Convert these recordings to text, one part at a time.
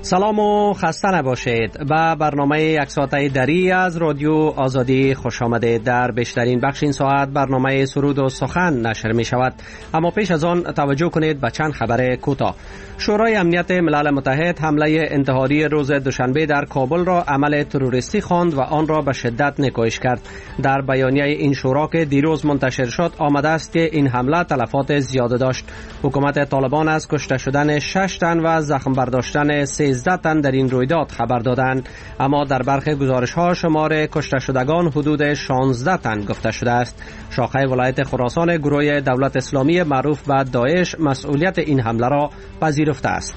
سلام و خسته نباشید. به برنامه یک ساعته دری از رادیو آزادی خوش آمدید. در بیشترین بخش این ساعت برنامه سرود و سخن نشر می شود، اما پیش از آن توجه کنید به چند خبر کوتاه. شورای امنیت ملل متحد حمله انتحاری روز دوشنبه در کابل را عمل تروریستی خواند و آن را به شدت نیکویش کرد. در بیانیه این شورا که دیروز منتشر شد آمده است که این حمله تلفات زیاده داشت. حکومت طالبان از کشته شدن 6 تن و زخم برداشتن 13 تن در این رویداد خبر دادند، اما در برخی گزارش‌ها شمار کشته شدگان حدود 16 تن گفته شده است. شاخه ولایت خراسان گروه دولت اسلامی معروف به داعش مسئولیت این حمله را پذیرفته است.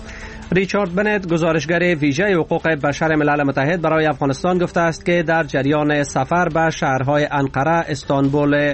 ریچارد بنت، گزارشگر ویژه حقوق بشر ملل متحد برای افغانستان، گفته است که در جریان سفر به شهرهای انقره، استانبول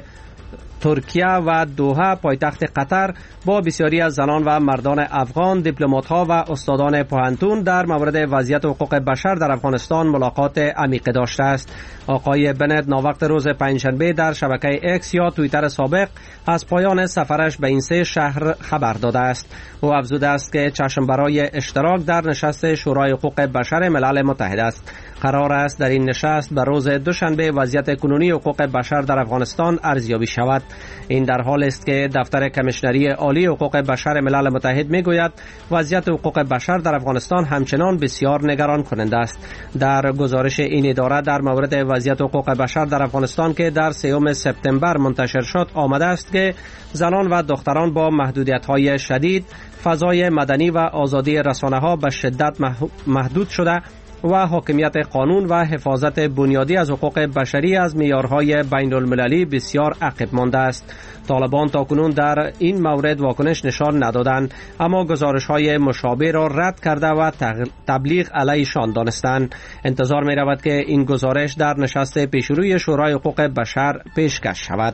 ترکیه و دوحه پایتخت قطر با بسیاری از زنان و مردان افغان، دیپلمات‌ها و استادان پوهنتون در مورد وضعیت حقوق بشر در افغانستان ملاقات عمیقی داشته است. آقای بنت ناوقت روز پنجشنبه در شبکه اکس یا توییتر سابق از پایان سفرش به این 3 شهر خبر داده است. او افزوده است که چشم برای اشتراک در نشست شورای حقوق بشر ملل متحد است. قرار است در این نشست به روز دوشنبه وضعیت کنونی حقوق بشر در افغانستان ارزیابی شود. این در حال است که دفتر کمیشنری عالی حقوق بشر ملل متحد میگوید وضعیت حقوق بشر در افغانستان همچنان بسیار نگران کننده است. در گزارش این اداره در مورد وضعیت حقوق بشر در افغانستان که در 3 سپتامبر منتشر شد آمده است که زنان و دختران با محدودیت‌های شدید، فضای مدنی و آزادی رسانه‌ها به شدت محدود شده و حاکمیت قانون و حفاظت بنیادی از حقوق بشری از معیارهای بین المللی بسیار عقب مانده است. طالبان تاکنون در این مورد واکنش نشان ندادند، اما گزارش‌های مشابه را رد کرده و تبلیغ علیشان دانستند. انتظار می رود که این گزارش در نشست پیشروی شورای حقوق بشر پیشکش شود.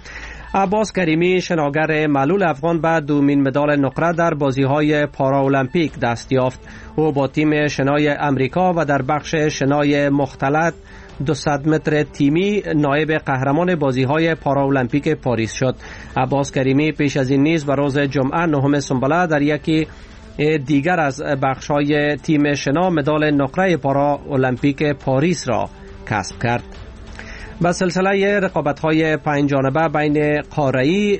عباس کریمی، شناگر معلول افغان، به دومین مدال نقره در بازی‌های پاراولمپیک دست یافت. او با تیم شنای امریکا و در بخش شنای مختلط 200 متر تیمی نایب قهرمان بازی‌های پاراولمپیک پاریس شد. عباس کریمی پیش از این نیز به روز جمعه 9 سنبله در یکی دیگر از بخش‌های تیم شنا مدال نقره پاراولمپیک پاریس را کسب کرد. با سلسله رقابت‌های 5 جانبه بین قاره‌ای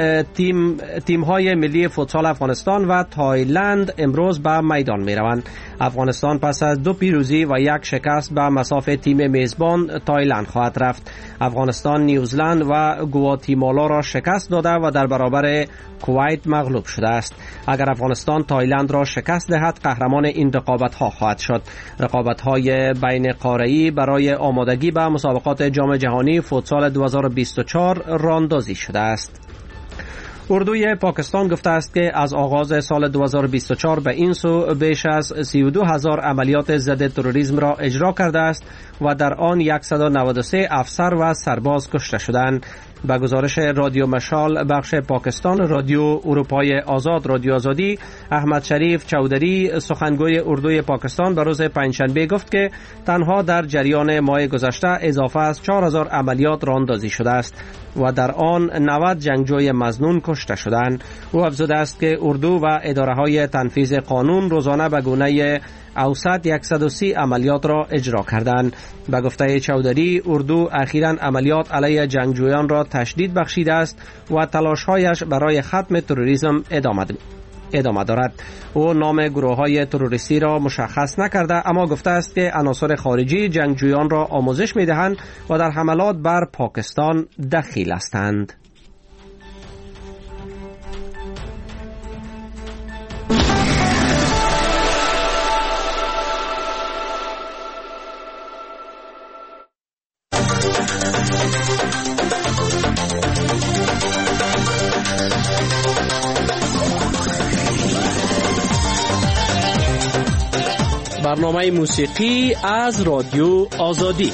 تیم‌های ملی فوتسال افغانستان و تایلند امروز به میدان می‌روند. افغانستان پس از 2 پیروزی و 1 شکست به مصاف تیم میزبان تایلند خواهد رفت. افغانستان نیوزلند و گواتیمالا را شکست داده و در برابر کویت مغلوب شده است. اگر افغانستان تایلند را شکست دهد قهرمان این رقابت‌ها خواهد شد. رقابت‌های بین قاره‌ای برای آمادگی به مسابقات جام جهانی فوتسال 2024 راندازی شده است. اردوی پاکستان گفته است که از آغاز سال 2024 به این سو بیش از 32,000 عملیات ضد تروریسم را اجرا کرده است و در آن 193 افسر و سرباز کشته شدند. به گزارش رادیو مشال بخش پاکستان رادیو اروپای آزاد رادیو آزادی، احمد شریف چودری، سخنگوی اردوی پاکستان، به روز پنجشنبه گفت که تنها در جریان ماه گذشته اضافه از 4,000 عملیات راندازی شده است و در آن 90 جنگجوی مظنون کشته شدند. او افزوده است که اردو و اداره‌های تنفیذ قانون روزانه به گونه اوسط 130 عملیات را اجرا کردند. به گفته چودری، اردو اخیراً عملیات علیه جنگجویان را تشدید بخشیده است و تلاش‌هایش برای ختم تروریسم ادامه دارد. او نام گروه‌های تروریستی را مشخص نکرده، اما گفته است که عناصر خارجی جنگجویان را آموزش می‌دهند و در حملات بر پاکستان دخیل هستند. برنامه موسیقی از رادیو آزادی.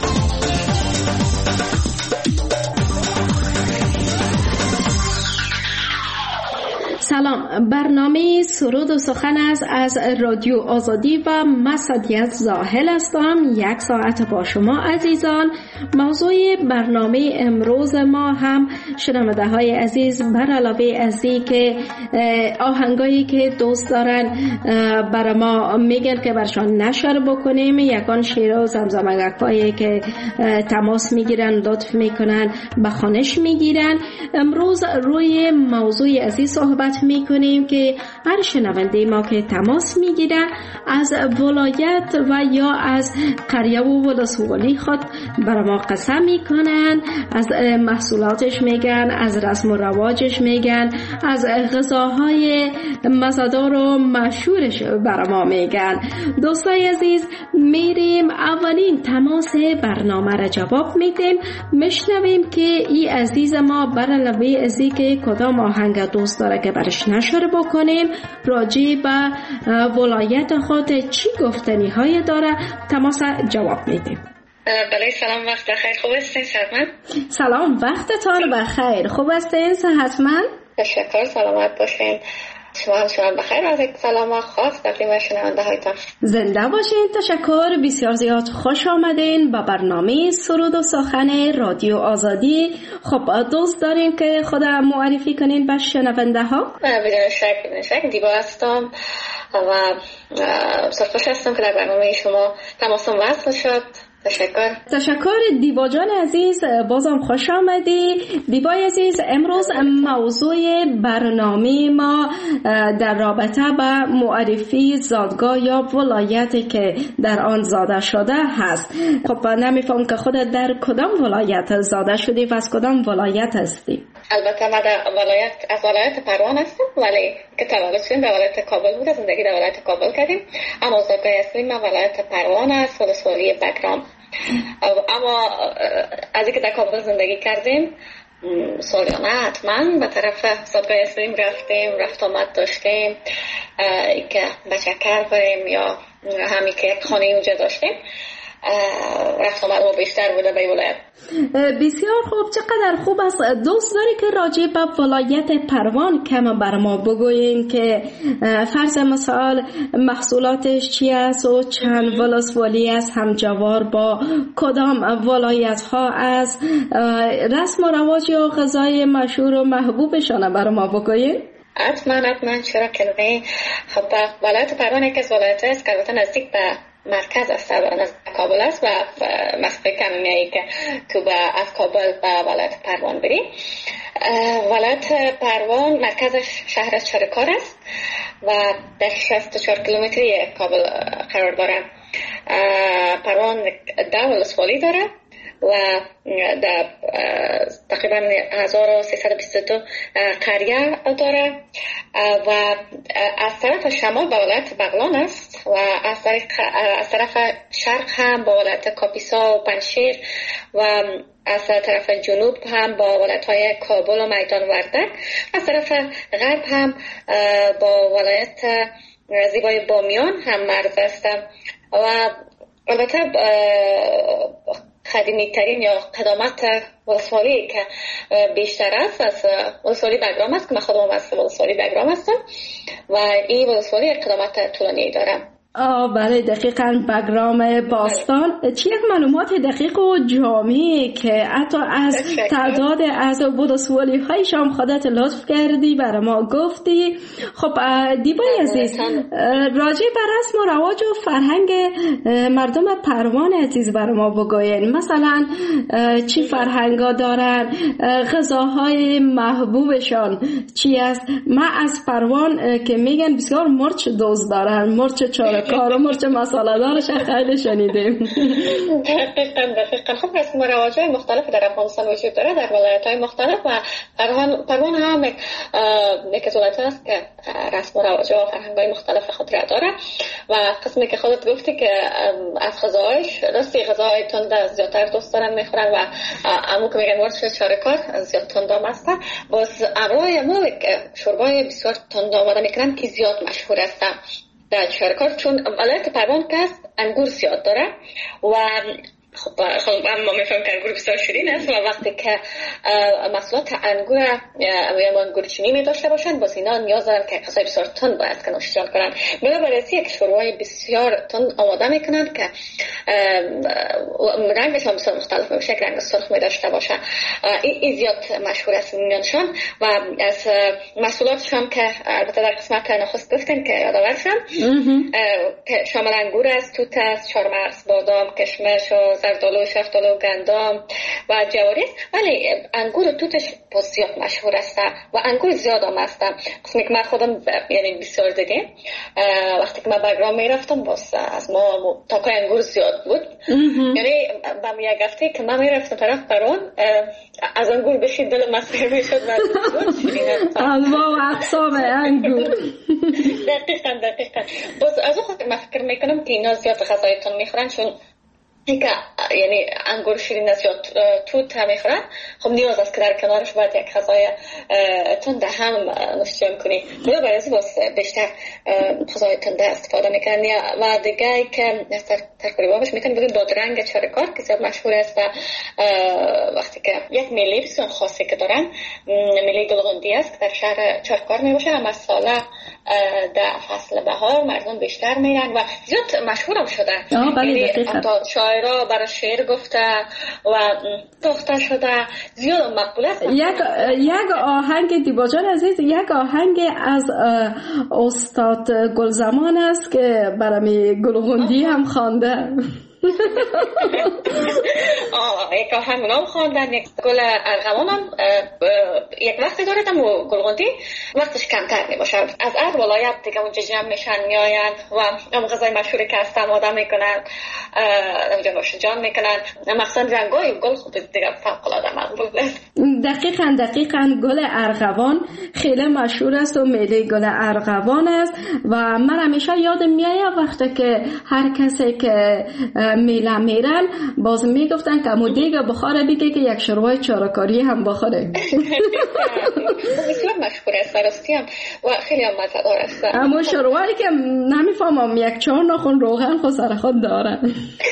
سلام. برنامه سرود و سخن است از رادیو آزادی و من صدیقه زاهل هستم. 1 ساعت با شما عزیزان. موضوع برنامه امروز ما هم شنونده های عزیز بر علاوه از که آهنگایی که دوست دارن برای ما میگن که برشان نشر بکنیم، یکان شیر و زمزمگکایی که تماس میگیرن، لطف میکنن، به خوانش میگیرن. امروز روی موضوع عزیز صحبت میکنیم که هر شنونده ما که تماس میگیرن از ولایت و یا از قریه و ولسوالی خود برای ما قسم میکنن، از محصولاتش میگن، از رسم و رواجش میگن، از غذاهای مزه‌دار و مشهورش برای ما میگن. دوستای عزیز، میریم اولین تماس برنامه را جواب میدیم، میشنویم که این عزیز ما بر علاوه از که کدام آهنگ دوست داره که برش نشر بکنیم، راجع به ولایت خود چی گفتنی های داره، تماس جواب میدیم. بله، سلام، وقت بخیر. خوب هستین صحتمند؟ سلام، وقتتان بخیر. خوب هستین صحتمند؟ تشکر، سلامت باشین. شما هم بخیر. از یک سلام خاص تقدیم شنونده هایتان. زنده باشین. تشکر بسیار زیاد. خوش آمدین به برنامه سرود و سخن رادیو آزادی. خب دوست دارین که خود معرفی کنین به شنونده ها؟ بدون شک دیبا هستم و سرخوش هستم که در برنامه شما تماسم وصل شد. تشکر دیبا جان عزیز، بازم خوش آمدی. دیبا عزیز، امروز موضوع برنامه ما در رابطه با معرفی زادگاه یا ولایتی که در آن زاده شده هست. خب نمیفهم که خودت در کدام ولایت زاده شدی و از کدام ولایت هستی؟ البته من از ولایت پروان هستم، ولی که تولد شدیم در ولایت کابل بود، زندگی در ولایت کابل کردیم. اما زادگاه اصلی من ولایت پروان است، ولسوالی بگرام. اما از اینکه در کابل زندگی کردیم سالیانه حتما به طرف زادگاه اصلیم رفت آمد داشتیم، که بچکر بریم یا همی که یک خانه اونجا داشتیم، رفت آمد و بیشتر بوده به ولایت. بسیار خوب، چقدر خوب است. دوست داری که راجع به ولایت پروان کم بر ما بگویین که فرض مثال محصولاتش چی است و چند ولسوالی است، همجوار با کدام ولایت ها است، رسم و رواج یا غذای مشهور و محبوبشان بر ما بگویین؟ حتما چرا که نه. خب ولایت پروان یکی از ولایت است که البته نزدیک به مرکز است، از کابل است و مسافه کمی ای که تو از کابل به ولایت پروان بری. ولایت پروان مرکزش شهر چرکار است و در 64 کیلومتری کابل قرار داره. پروان 10 ولسوالی داره و در تقریبا 1322 قریه داره و از طرف شمال به ولایت بغلان است و از طرف شرق هم با ولایت کاپیسا و پنشیر و از طرف جنوب هم با ولایت‌های کابل و میدان وردک، از طرف غرب هم با ولایت زیبای بامیان هم مرز است و البته قدیمی ترین یا قدامت ولسوالی که بیشتر است از ولسوالی بگرام است که من خودم از ولسوالی بگرام هستم و این ولسوالی قدامت طولانی داره. بله، دقیقاً بگرام باستان. چه یک معلومات دقیق و جامعی که حتی از تعداد از ولسوالی هایشان خودت لطف کردی برای ما گفتی. خب دیبای عزیز، راجع به رسم و رواج و فرهنگ مردم پروان عزیز برای ما بگوین. مثلا چی فرهنگا دارن، غذاهای محبوبشان چی است؟ من از پروان که میگن بسیار مرچ دوست دارن، مرچ چارکار و مرچ مساله دارش خیلی شنیدیم. دقیقاً. خب رسم و رواج‌های مختلف در افغانستان وجود داره، در ولایت‌های مختلف و پروان هم یک از ولایت است که رسم و رواج‌ها و فرهنگ‌های مختلف خود را داره و قسمی که خودت گفتی که از غذاهایش راستی غذاهای تند زیادتر دوست دارن میخورن و عمو که میگن مرچ چارکار زیاد تندام است. باز امروی شوربای بسیار تند آماده میکنن که زیاد مشهور است در چارکار، چون ولایت پروان که است انگور زیاد داره و خب ما میفهمیم که انگور بسیار شیرین است و وقتی که محصولات انگور یا انگور چینی می داشته باشند باز اینا نیاز دارن که غذای بسیار تند باید که نوشیدن کنن. بنابراین یک شوربای بسیار تند آماده میکنن که رنگش هم بسیار مختلف میشه، یک رنگ سرخ می داشته باشه. این زیاد مشهور است میانشان و از محصولاتش هم که البته در قسمت نخست گفتن که یادآور شدم که شامل انگور است، توت است، چهارمغز، بادام، کشمش و زردآلو، شفتالو، گندم و جواری است. ولی انگور و توتش زیاد مشهور است و انگور زیاد هم است. قسمی که من خودم یعنی بسیار دیدیم وقتی که من بگرام میرفتم باز از ما تاکای انگور زیاد بود. یعنی با یک هفته که من میرفتم طرف برون از انگور بشید دل مسخره میشد و انواع و اقسام انگور. دقیقاً باز از اون خاطر من فکر میکنم که اینا زیاد غذایتون میخورن، چون که یعنی انگور شیرین است یا توت هم میخورن، خب نیاز است که در کنارش باید یک غذای تند هم نوشیدن کنی. یا برای از باز بیشتر غذای تند استفاده میکنن. و دیگه که ترکیبش میکنن بگیم بادرنگ چارکار که زیاد مشهور است و وقتی که یک میله بسیار خاصی که دارن، میله گلغندی است که در شهر چارکار میباشه و مساله در فصل بهار مردم بیشتر میرن و زیاد مشهور هم شده. یعنی شاعرها برای شعر گفته و داخته شده، زیاد مقبول است. یک آهنگ دیبا جان عزیز، یک آهنگ از استاد گلزمان است که برای گلغندی هم خوانده. یک آهنگ نام خواندن، یک گل ارغوان هم یک وقتی دارد و گلغندی وقتش کمتر می باشه. از هر ولایت دیگه اونجا جمع میشن میاین و هم غذای مشهوری که هست آماده میکنن، اونجا نوشیدن میکنن. مخصوصا رنگای گل خود دیگه فوق العاده مقبول است. دقیقاً گل ارغوان خیلی مشهور است و میله گل ارغوان است و من همیشه یادم میاد وقتی که هر کسی که میله میرن باز میگفتن که امو دیگه بخوره بگه که یک شوربای چارکاری هم بخوره. بسیار مشهور است راستی هم و خیلی هم مزه‌دار است. اما شوربایی که نمیفهمم یک 4 ناخن روغن خود سر خود داره.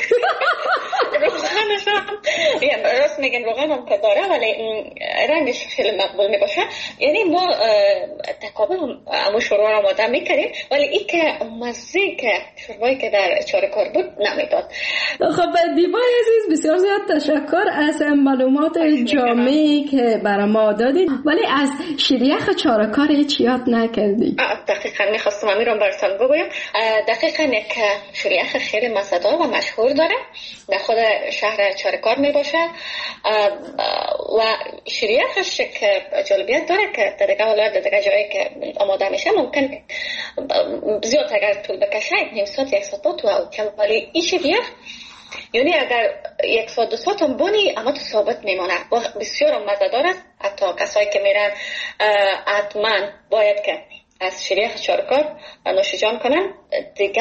روغنش هم راست میگن روغن هم که داره ولی رنگش خیلی مقبول میباشه. یعنی ما تقابل همون شوربا رو آماده میکردیم ولی این که مزه که شوربایی که در چارکار بود نمیداد. خب دیبای عزیز بسیار زیاد تشکر از معلومات جامعی که برای ما دادید، ولی از شیریخ چارکار هیچ یاد نکردی. دقیقاً میخواستم همین رو براتون بگویم. دقیقاً یک شیریخ خیلی مزه‌دار و مشهور داره، در خود شهر چارکار میباشه و شیریخش که جالبیت داره که در دیگه ولایت در دیگه جایی که آماده میشه ممکن زیاد اگر طول بکشه نیم ساعت یک ساعت تو ولی این شیریخ یعنی اگر یک ساعت 2 ساعت هم بونی اما تو ثابت میمونه و بسیار مزه‌دار است. حتی کسایی که میرن حتما باید که از شیریخ چارکار نوشیجان کنن. دیگه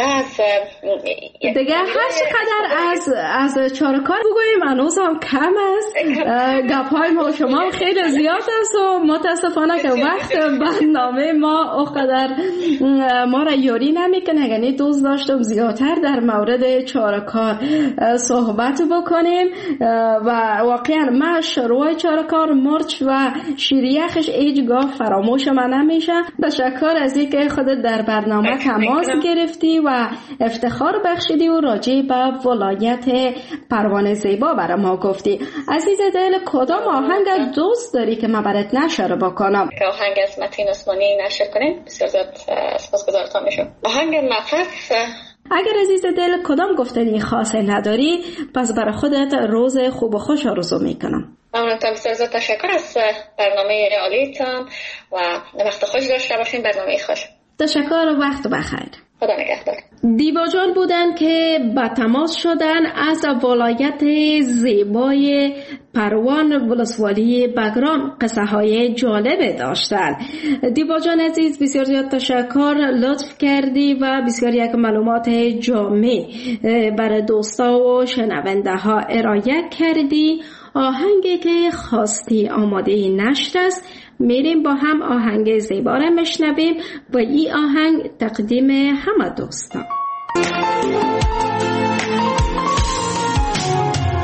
هر چقدر از چارکار بگوییم هنوز هم کم است. گپ‌های ما شما خیلی زیاد است و متاسفانه که وقت برنامه ما اونقدر ما را یاری نمیکنه. یعنی دوست داشتم زیادتر در مورد چارکار صحبت بکنیم و واقعا من شروع چارکار مرچ و شیریخش هیچگاه فراموش من نمیشه. تشکر از اینکه خودت در برنامه تماس گرفتی و افتخار بخشیدی و راجع به ولایت پروانه زیبا برای ما گفتی. عزیز دل کدام آهنگ دوست داری که من برات نشر بکنم؟ آهنگ از متین عثمانی نشر کنین بسیار زیاد سپاسگزارتان میشم. آهنگ نفس. اگر عزیز دل کدام گفتنی خاصی نداری پس برای خودت روز خوب و خوش آرزو میکنم. ممنونم، بسیار زیاد تشکر از برنامه عالیتان و وقت خوش داشته باشین. برنامه خوش. تشکر و وقت بخیر. خدا نگهدار. دیبا جان بودن که با تماس شدن از ولایت زیبای پروان ولسوالی بگرام قصه های جالب داشتن. دیبا جان عزیز بسیار زیاد تشکر، لطف کردی و بسیار یک معلومات جامع برای دوستا و شنونده ها ارائه کردی. آهنگی که خواستی آماده نشر است. میریم با هم آهنگ زیبا را میشنویم و این آهنگ تقدیم همه دوستان.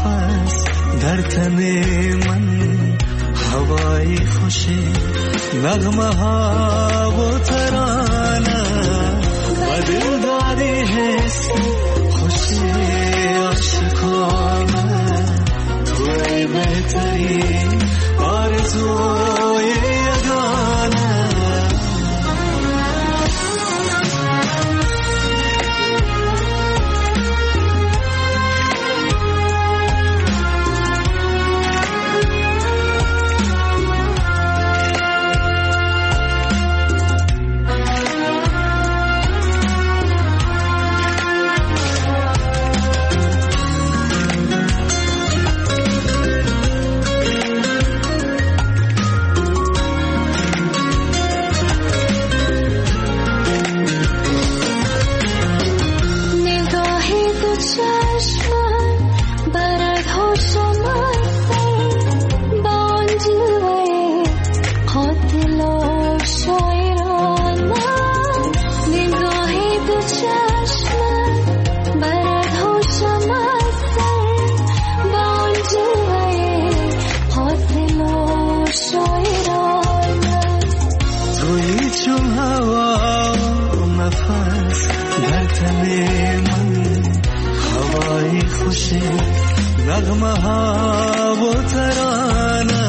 نفس در تن من هوای خوشی نغمه ها و ترانه و دل دادی حس خوشی عاشقانه توی بهترین آرزوی یگانه نغمه ها و ترانه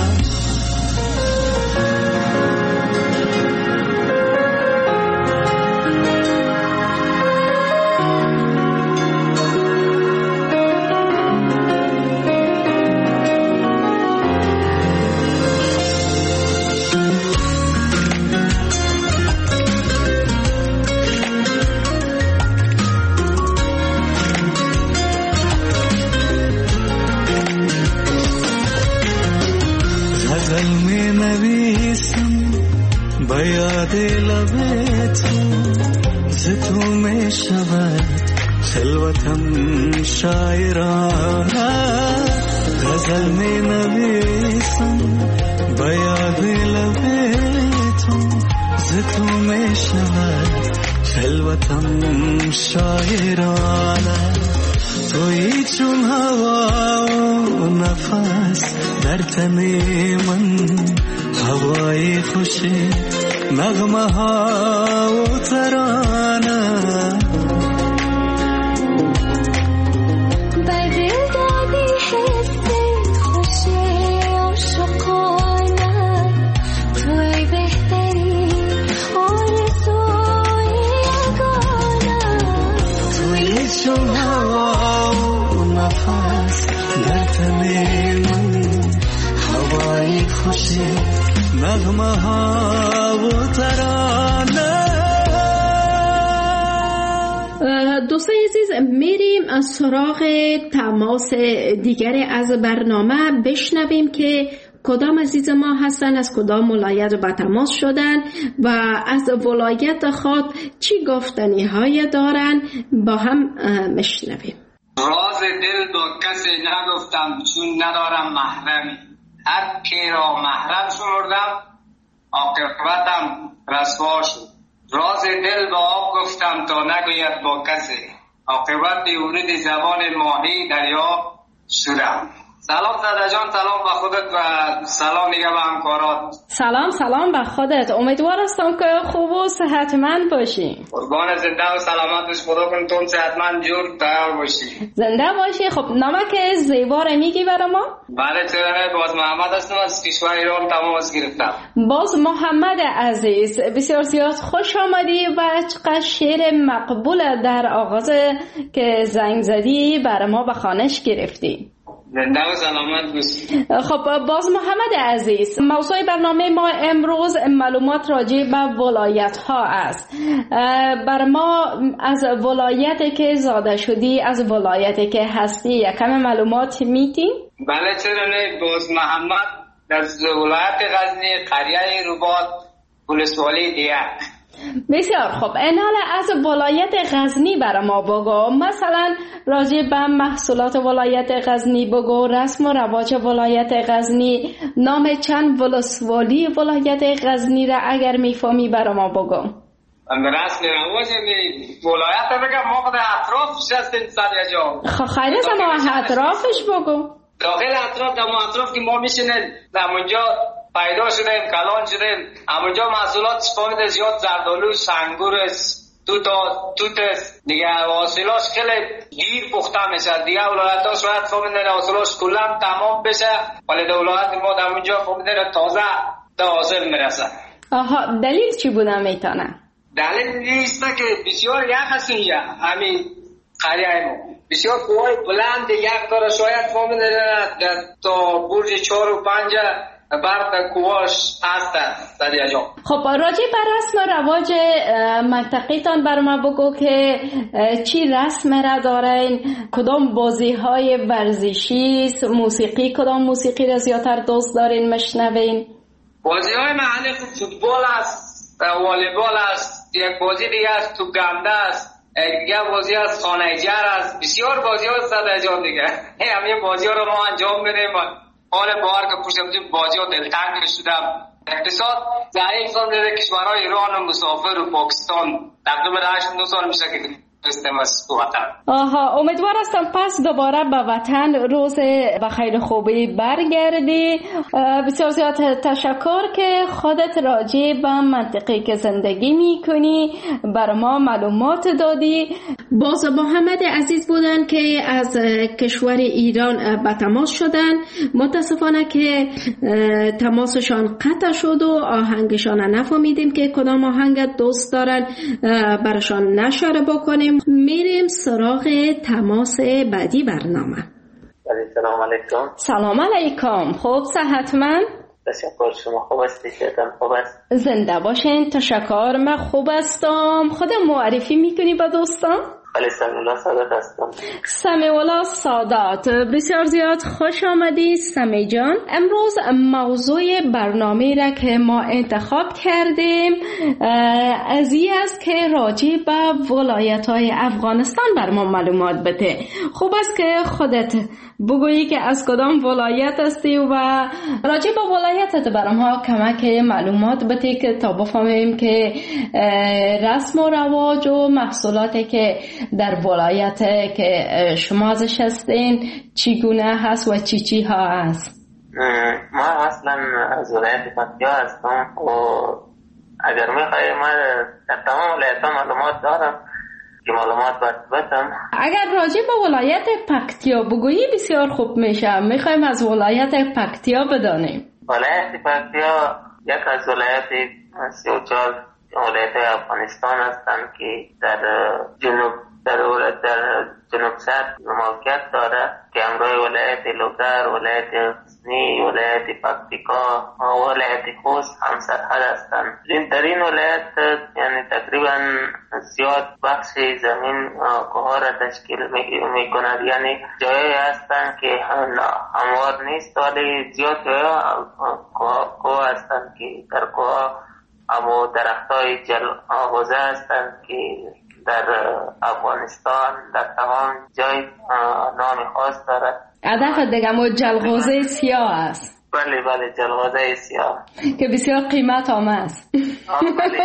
بیاد لبتو زتو می شود خلوتم شاعرانه غزل می نویسم بیاد لبتو زتو می شود خلوتم شاعرانه تویی چون هوا و نفس در تن من هوای خوشی نغمه ها و ترانه بدل دادی حس خوشی عاشقانه توی بهترین آرزوی یگانه توی چون هوا و نفس در تن من هوای خوشی نغمه ها و ترانه. دوستان عزیز، میریم سراغ تماس دیگری از برنامه، بشنویم که کدام عزیز ما هستن، از کدام ولایت به تماس شدن و از ولایت خود چی گفتنی های دارن، با هم میشنویم. راز دل با کسی نگفتم چون ندارم محرمی، هر کی را محرم شمردم عاقبتم رسوا شد. راز دل با آب گفتم تا نگوید با کسی، عاقبت ورود زبان ماهی دریا شدم. سلام زاده جان، سلام به خودت و سلام دیگه به همکارات. سلام به خودت، امیدوار هستم که خوب و صحتمند باشی. قربان زنده و سلامت باش، خدا کنه تو صحتمند جور تیار باشی. زنده باشی. خب نمک زیبا را میگی برای ما؟ بله چرا، باز محمد هستم، از کشور ایران تماس گرفتم. باز محمد عزیز، بسیار زیاد خوش آمدی و چقدر شعر مقبول در آغاز که زنگ زدی برای ما به خوانش گرفتی. زنده و سلامت باشی. خب باز محمد عزیز، موضوع برنامه ما امروز معلومات راجع به ولایت ها است. بر ما از ولایتی که زاده شدی، از ولایتی که هستی یکم معلومات میدی؟ بله چرا نه. باز محمد در ولایت غزنی، قریه رباط، ولسوالی دیگر. بسیار خوب، انال از ولایت غزنی برای ما بگو، مثلا راجع به محصولات ولایت غزنی بگو، رسم و رواج ولایت غزنی، نام چند ولسوالی ولایت غزنی را اگر میفهمی برای ما بگو. رسم رواج ولایت بگم ما خود اطرافش هستیم صدیه جان. خیلی ما اطرافش بگو. داخل اطراف در اطراف که ما میشینیم در اونجا پیدا شدیم کلان شدیم. همونجا محصولات فهمید زیاد زردالو سنگور توت دیگه حاصلاش خیلی دیر پخته میشه. دیگه ولایت ها شاید فهمیدن حاصلاش کلا تمام بشه ولی در ولایت ما در اونجا فهمیدن تازه تا حاصل میرسه. آها دلیل چی بوده میتونه؟ دلیل نیست که بسیار یخ هستیم یا همین قریه ما بسیار کوهای بلند یخ داره شاید فهمیدن تا برج 4 و 5 برد کوهاش هست در جا. خب راجع بر رسم و رواج منطقی تان بر ما بگو که چی رسم را دارین، کدام بازی های ورزشی موسیقی کدام موسیقی را زیادتر دوست دارین مشنوین؟ بازی های محلی فوتبال است، والیبال است، یک بازی دیگه است تو گنده است، دیگه بازی است خانه جر است، بسیار بازی ها است در جا دیگه. همین بازی ها رو ما انجام میدیم. حال بار که پشتم بازی ها دلتنگ شدم. اقتصاد ضعیف شده کشورهای ایران و مسافر و پاکستان تقریبا 8 سال میشه که هستم از وطن. آها امیدوار هستم پس دوباره به وطن روز بخیر خوبی برگردی. بسیار زیاد تشکر که خودت راجع به منطقه که زندگی میکنی بر ما معلومات دادی. باز محمد عزیز بودن که از کشور ایران به تماس شدن. متاسفانه که تماسشان قطع شد و آهنگشان نفهمیدیم که کدام آهنگ دوست دارن برشان نشر بکنیم. میریم سراغ تماس بعدی برنامه. سلام علیکم. سلام علیکم. خوب صحتمند؟ تشکر شما خوب هستی؟ شیطان خوب است؟ زنده باشین. تشکر من خوب هستم. خودم معرفی میکنی با دوستان؟ بله سمیولا سادات هستم. سمیولا سادات بسیار زیاد خوش آمدی سمی جان. امروز موضوع برنامه را که ما انتخاب کردیم از این است که راجع به ولایت های افغانستان بر ما معلومات بده. خوب است که خودت بگویی که از کدام ولایت هستی و راجع به ولایتت بر ما کمک معلومات بده که تا بفهمیم که رسم و رواج و محصولاتی که در ولایت که شما ازش هستین چیگونه هست و چی ها هست. ما اصلا از ولایت پکتیا هستم و اگر میخوایی ما در تمام ولایت ها معلومات دارم که معلومات بدم. اگر راجع به ولایت پکتیا بگویی بسیار خوب میشه. میخوایم از ولایت پکتیا بدانیم. ولایت پکتیا یک از ولایت 34 ولایت افغانستان هستند که در جنوب شرق موقعیت دارد که همراه ولایت لوگر، ولایت غزنی، ولایت پکتیکا و ولایت خوست هم سرحد هستند. این ولایت یعنی تقریبا زیاد بخش زمین کوه را تشکیل میکند، یعنی جایی هستند که هموار نیست ولی زیاد کوه هستند که در کوه اما درختای جلغوزه هستند که در افغانستان در تمام جای نام خاص دارد. هدف دیگه ما جلغوزه سیاه است. بله جلغوزه سیاه که بسیار قیمت هم است. بله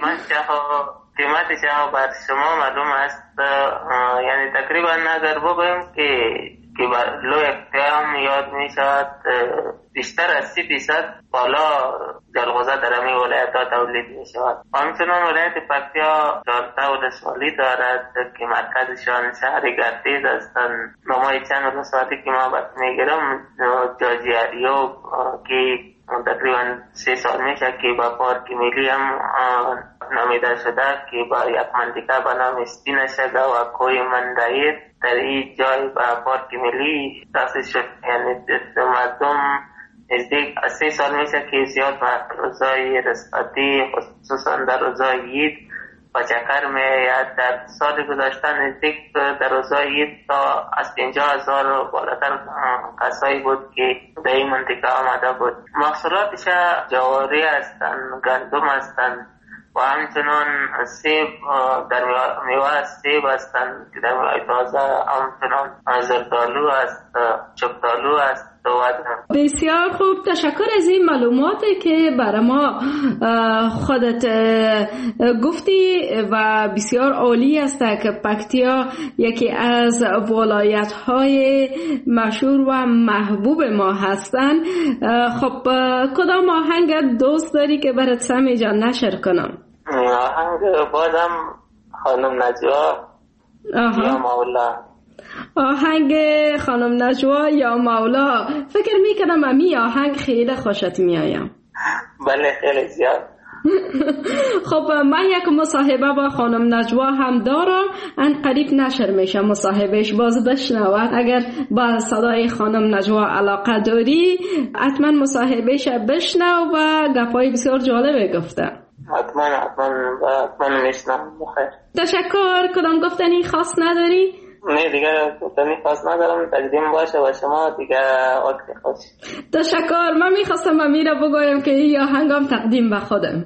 قیمتش بر شما معلوم است. یعنی تقریبا نظر بگویم که لو اقتیام یاد می شود بیشتر از 30% بالا جلغوزه در همین ولایت ها تولید می شود. همچنان ولایت پکتیا 4 ولسوالی دارد که مرکزشان شهر گردیز هستند. نمای چند ولسوالی که ما می گیرم جاجیاریو که تقریبا 3 سال میشه که با پارک ملی هم نامیده شده که با یک منطقه به نام سپینشگه و کوی مندایر در این جای با پارک ملی تاسیس شد. یعنی مردم نزدیک 3 سال میشه که زیاد به روزای رسالتی خصوصا در روزای عید و چکر میاد. در سال گذشته نزدیک در روزای عید تا از 50,000 بالاتر کسایی بود که در این منطقه آمده بود. محصولاتش جواری هستند، گندم هستند و همچنان سیب در میوه سیب هستند که در میوه تازه، همچنان زردالو است، چوبدالو است صحبت. بسیار خوب، تشکر از این معلوماتی که برای ما خودت گفتی و بسیار عالی است که پکتیا یکی از ولایت‌های مشهور و محبوب ما هستند. خب کدام آهنگ دوست داری که برات سمی جان نشر کنم؟ آهنگ بازم خانم نجوا یا مولا. آهنگ خانم نجوا یا مولا. فکر میکنم امی آهنگ خیلی خوشت میایم. بله خیلی زیاد. خب من یک مصاحبه با خانم نجوا هم دارم، ان قریب نشر میشه مصاحبهش، باز بشنوه. اگر با صدای خانم نجوا علاقه داری حتما مصاحبهش بشنو و گپای بسیار جالبه گفته. حتما میشنم. بخیر. تشکر. کدام گفتنی خاص نداری؟ نه دیگه گفتنی خاص ندارم. تقدیم باشه با شما دیگه. وقت خوش. تشکر. من میخواستم امیره بگویم که این آهنگم تقدیم به خودم.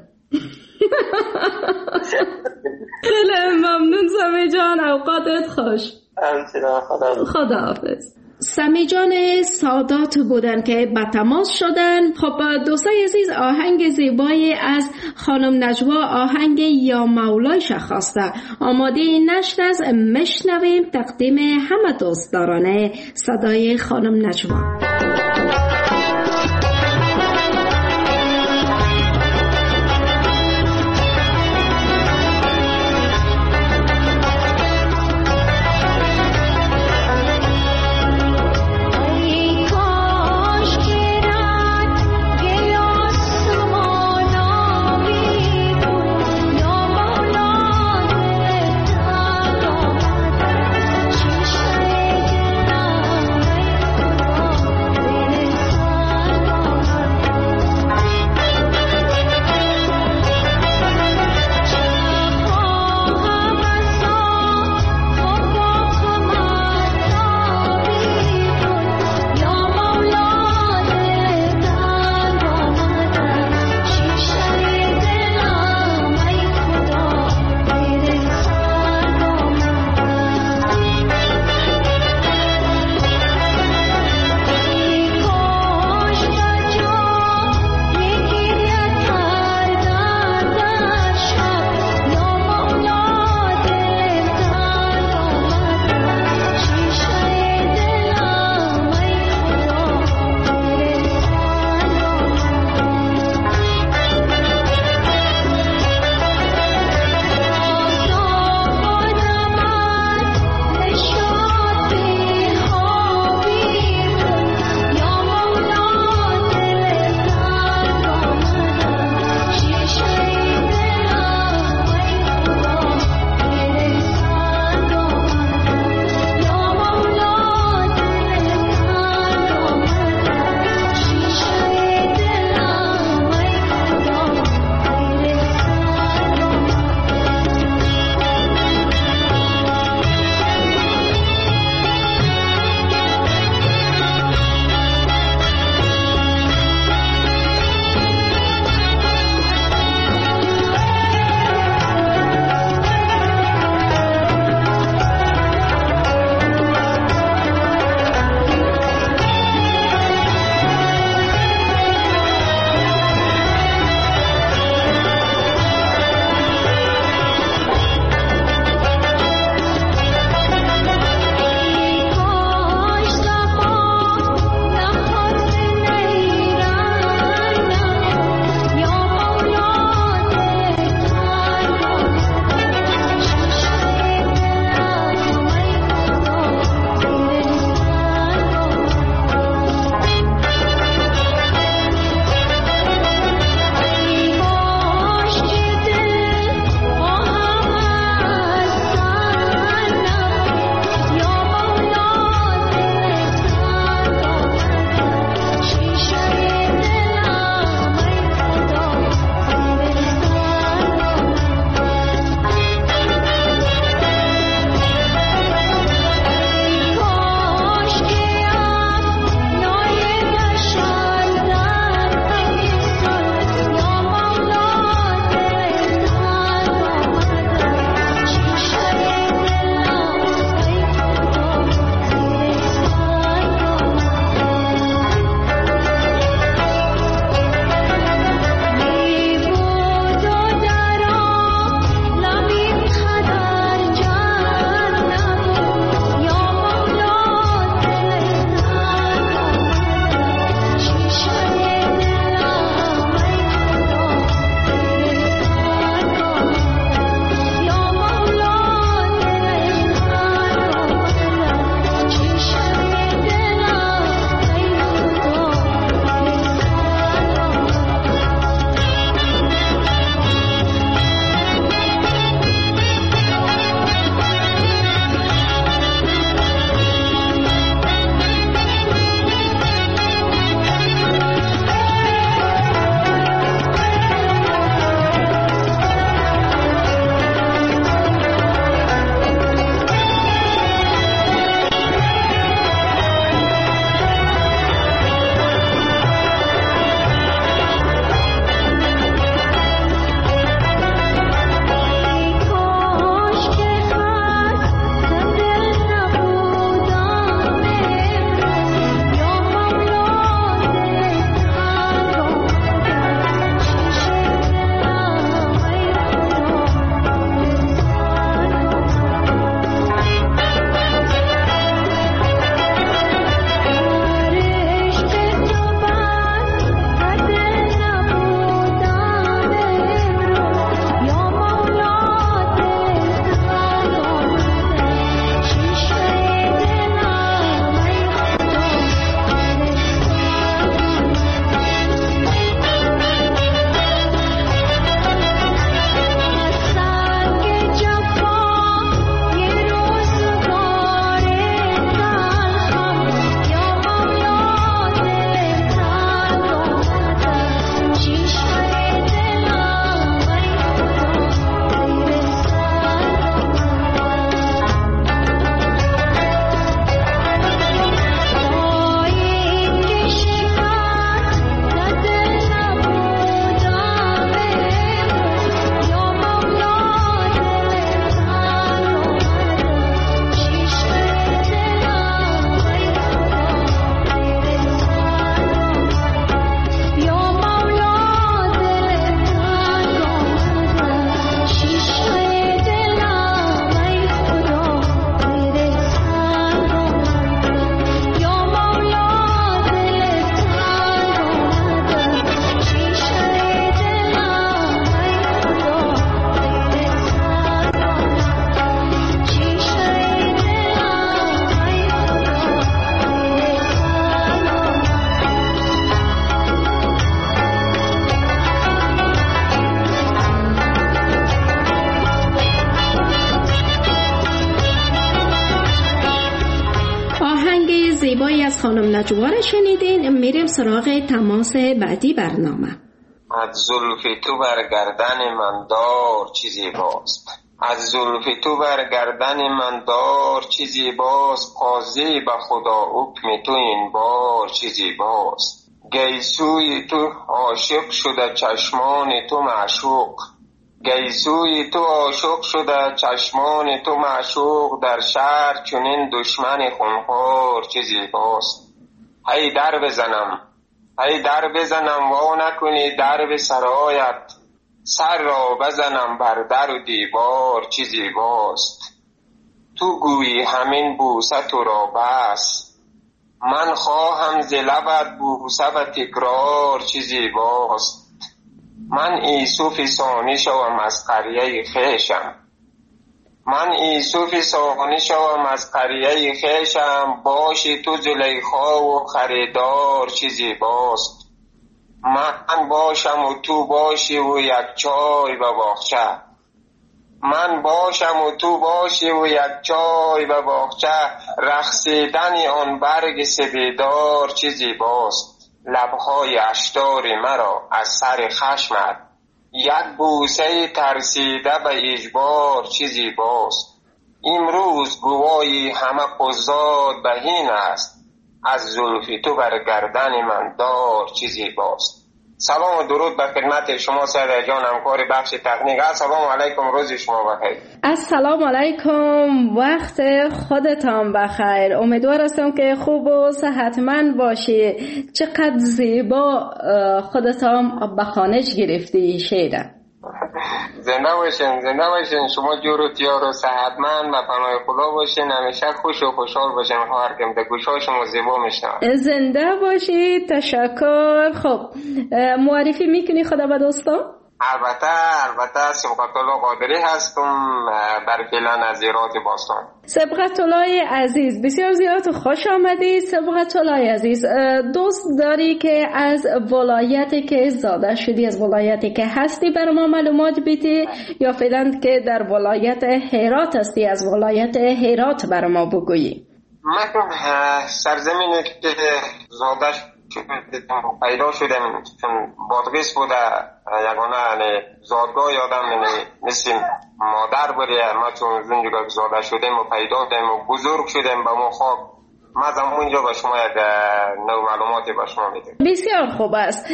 خیلی ممنون سمی جان، اوقاتت خوش. خدا حافظ. سمی جان سادات بودن که به تماس شدن. خب دوستای عزیز، آهنگ زیبایی از خانم نجوا، آهنگ یا مولایش خواسته. آماده نشت از مشنویم تقدیم همه دوستداران صدای خانم نجوا. Oh زیبایی از خانم نجوا شنیدین. میریم سراغ تماس بعدی برنامه. از زلف تو بر گردن من دار چه زیباست، از زلف تو بر گردن من دار چه زیباست، قاضی به خدا حکم تو این بار چه زیباست. گیسوی تو عاشق شده چشمان تو معشوق، گیسوی تو عاشق شده چشمان تو معشوق، در شهر چنین دشمن خونخوار چه زیباست. هی در بزنم، هی در بزنم وا نکنی درب سرایت، سر را بزنم بر در و دیوار چه زیباست. تو گویی همین بوسه تو را بس، من خواهم ز لبت بوسه و تکرار چه زیباست. من یوسف ثانی شوم از قریه خویشم، من یوسف ثانی شوم از قریه خویشم، باشی تو زلیخا و خریدار چه زیباست. من باشم و تو باشی و یک چای و باغچه، من باشم و تو باشی و یک چای و باغچه، رقصیدن آن برگ سبیدار چه زیباست. لبهای اشدار مرا از سر خشمت، یک بوسه ترسیده به اجبار چه زیباست. امروز گواهی همه قضات به این است، از زلف تو بر گردن من دار چه زیباست. سلام و درود به خدمت شما سعید جان، همکار بخش تکنیک. السلام علیکم، روز شما بخیر. السلام علیکم، وقت خودتان بخیر. امیدوار هستم که خوب و صحتمند باشی. چقدر زیبا خودتان به خانش گرفتی شیره. زنده باشین، زنده باشین. شما جور و تیار و صحتمند و پناه خدا باشین. همیشه خوش و خوشحال باشین. خواهر کم در گوشای شما زیبا میشنم. زنده باشی. تشکر. خب معرفی میکنی خدا به دوستان؟ البته سبقت الله قادری هستم، در فعلا از ایراد باستان. سبقت الله عزیز، بسیار زیاد خوش آمدی. سبقت الله عزیز، دوست داری که از ولایتی که زاده شدی، از ولایتی که هستی بر ما معلومات بیتی، یا فعلا که در ولایت هرات هستی از ولایت هرات بر ما بگویی؟ من سرزمینی که زاده پیدا شدم چون بادغیس بوده، یگانه زادگاه یادم مثل مادر بوده. ما چون زنجگاه زاده شدیم و پیدا شدیم و بزرگ شدیم با ما خواب، ما زمونجا به شما یک نوع معلوماتی به شما میدیم. بسیار خوب است.